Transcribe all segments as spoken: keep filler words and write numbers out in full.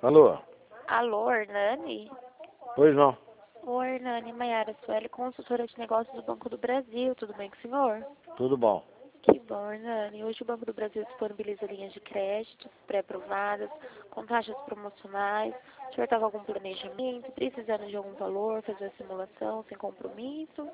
Alô? Alô, Hernani? Pois não. Oi, Hernani, Maiara Sueli, consultora de negócios do Banco do Brasil. Tudo bem com o senhor? Tudo bom. Que bom, Hernani. Hoje o Banco do Brasil disponibiliza linhas de crédito pré-aprovadas, com taxas promocionais. O senhor está com algum planejamento, precisando de algum valor, fazer a simulação sem compromisso?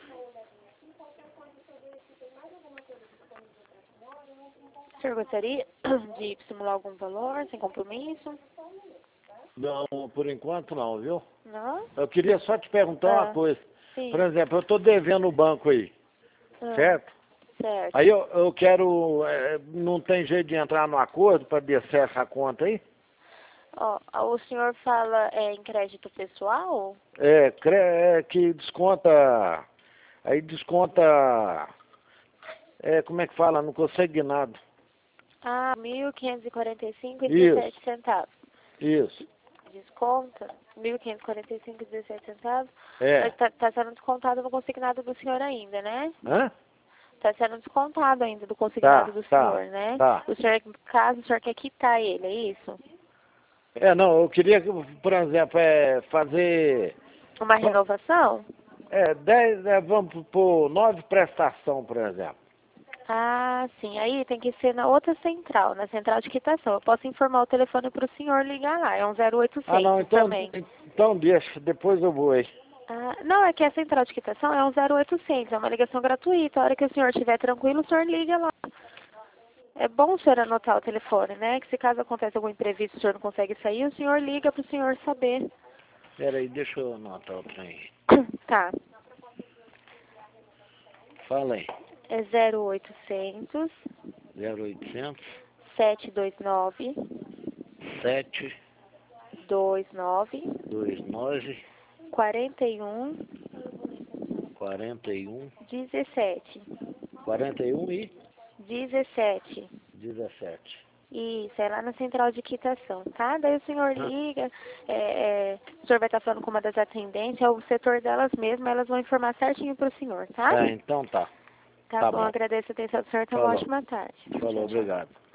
O senhor gostaria de simular algum valor sem compromisso? Não, por enquanto não, viu? Não? Eu queria só te perguntar Ah, uma coisa. sim. Por exemplo, eu estou devendo o banco aí, Ah, certo? certo. Aí eu, eu quero... é, não tem jeito de entrar no acordo para descer essa conta aí? Ó, o senhor fala é, em crédito pessoal? É, cre- é que desconta... Aí desconta... É, como é que fala? Não consegue nada. Ah, mil quinhentos e quarenta e cinco e Isso, dezessete centavos. isso. Desconta? mil quinhentos e quarenta e cinco e dezessete centavos? É. Mas tá, tá sendo descontado no consignado do senhor ainda, né? Hã? Tá sendo descontado ainda do consignado Tá, do tá, senhor, né? tá. O senhor, caso o senhor quer quitar ele, é isso? É, não, eu queria, que, por exemplo, é, fazer... Uma renovação? É, dez, é, vamos por nove prestação, por exemplo. Ah, sim. Aí tem que ser na outra central, na central de quitação. Eu posso informar o telefone para o senhor ligar lá. É um zero Ah, não, oitocentos então, também. então deixa, depois eu vou aí. Ah, não, é que a central de quitação é um zero oitocentos, é uma ligação gratuita. A hora que o senhor estiver tranquilo, o senhor liga lá. É bom o senhor anotar o telefone, né? Que se caso aconteça algum imprevisto, o senhor não consegue sair, o senhor liga para o senhor saber. Pera aí, deixa eu anotar o trem. Tá. Fala aí. É zero oitocentos, zero oitocentos, sete dois nove, sete, dois nove, dois nove, quarenta e um, quarenta e um, dezessete. quarenta e um e dezessete. dezessete. Isso, é lá na central de quitação, tá? Daí o senhor Ah, liga, é, é, o senhor vai estar falando com uma das atendentes, é o setor delas mesmo, elas vão informar certinho pro senhor, tá? tá, então tá. Tá Tá bom, bom. agradeço a atenção do senhor, tenha uma Falou. ótima tarde. Falou, Tchau, tchau. obrigado.